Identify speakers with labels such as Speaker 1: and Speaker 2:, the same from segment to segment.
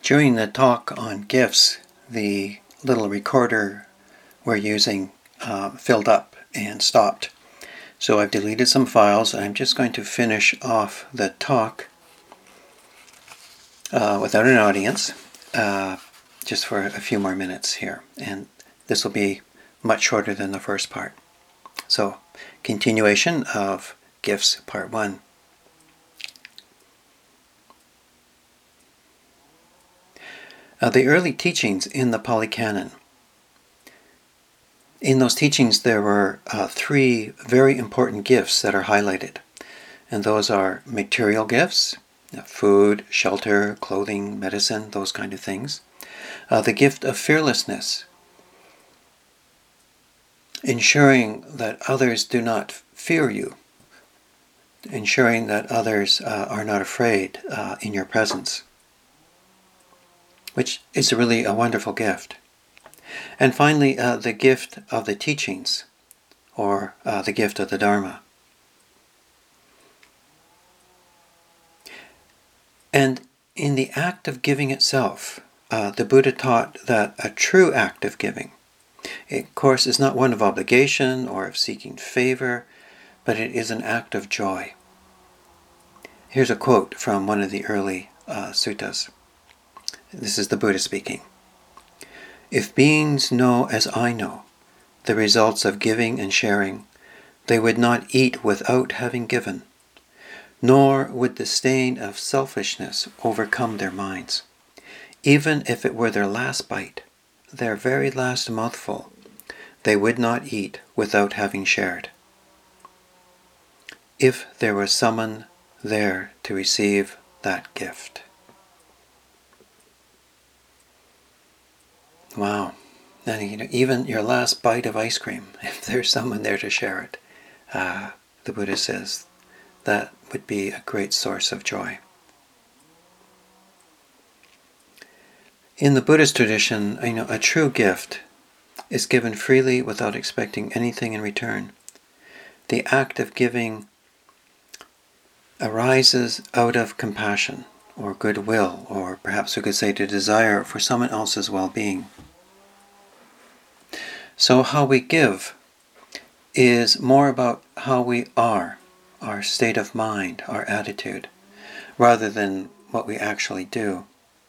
Speaker 1: During the talk on gifts, the little recorder we're using filled up and stopped. So I've deleted some files. I'm just going to finish off the talk without an audience, just for a few more minutes here. And this will be much shorter than the first part. So, continuation of Gifts, Part 1. The early teachings in the Pali Canon. In those teachings there were three very important gifts that are highlighted. And those are material gifts, food, shelter, clothing, medicine, those kind of things. The gift of fearlessness, ensuring that others do not fear you, ensuring that others are not afraid in your presence, which is really a wonderful gift. And finally, the gift of the teachings, or the gift of the Dharma. And in the act of giving itself, the Buddha taught that a true act of giving, of course, is not one of obligation or of seeking favor, but it is an act of joy. Here's a quote from one of the early suttas. This is the Buddha speaking. "If beings know as I know the results of giving and sharing, they would not eat without having given, nor would the stain of selfishness overcome their minds. Even if it were their last bite, their very last mouthful, they would not eat without having shared. If there was someone there to receive that gift." Wow. And even your last bite of ice cream, if there's someone there to share it, the Buddha says that would be a great source of joy. In the Buddhist tradition, a true gift is given freely without expecting anything in return. The act of giving arises out of compassion or goodwill, or perhaps we could say to desire for someone else's well-being. So how we give is more about how we are, our state of mind, our attitude, rather than what we actually do.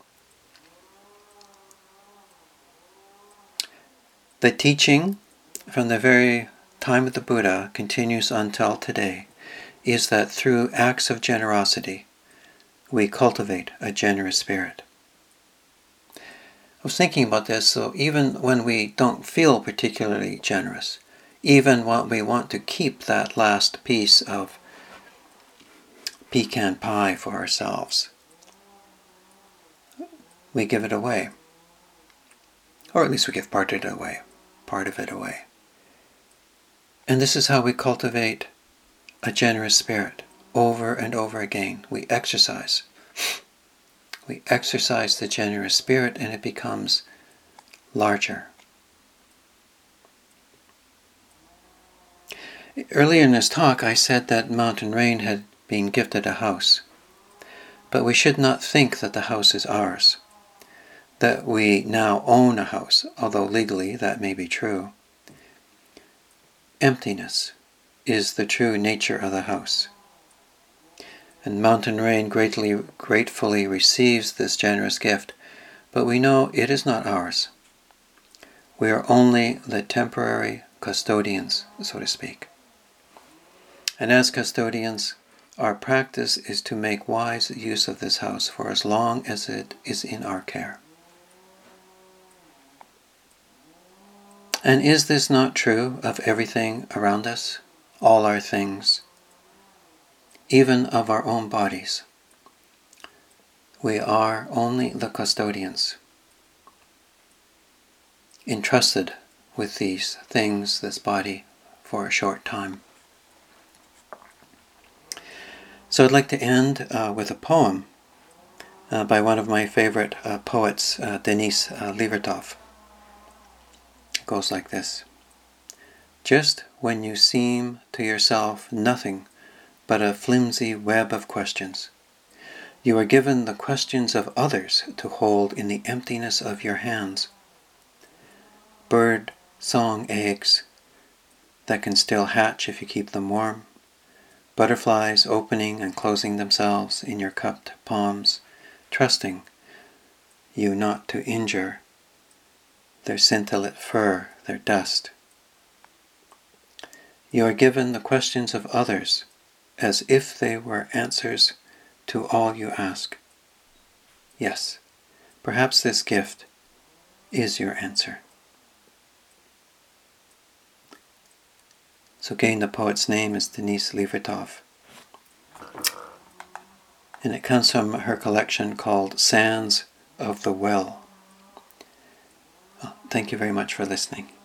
Speaker 1: The teaching from the very time of the Buddha continues until today is that through acts of generosity we cultivate a generous spirit. I was thinking about this, so even when we don't feel particularly generous, even when we want to keep that last piece of pecan pie for ourselves, we give it away. Or at least we give part of it away. And this is how we cultivate a generous spirit over and over again. We exercise the generous spirit, and it becomes larger. Earlier in this talk, I said that Mountain Rain had been gifted a house. But we should not think that the house is ours, that we now own a house, although legally that may be true. Emptiness is the true nature of the house. And Mountain Rain gratefully receives this generous gift, but we know it is not ours. We are only the temporary custodians, so to speak. And as custodians, our practice is to make wise use of this house for as long as it is in our care. And is this not true of everything around us, all our things, even of our own bodies? We are only the custodians, entrusted with these things, this body, for a short time. So I'd like to end with a poem by one of my favorite poets, Denis Levertov. It goes like this. Just when you seem to yourself nothing but a flimsy web of questions, You are given the questions of others to hold in the emptiness of your hands. Bird song eggs that can still hatch if you keep them warm. Butterflies opening and closing themselves in your cupped palms, trusting you not to injure their scintillate fur, their dust. You are given the questions of others as if they were answers to all you ask. Yes, perhaps this gift is your answer. So again, the poet's name is Denise Levertov. And it comes from her collection called Sands of the Well. Well, thank you very much for listening.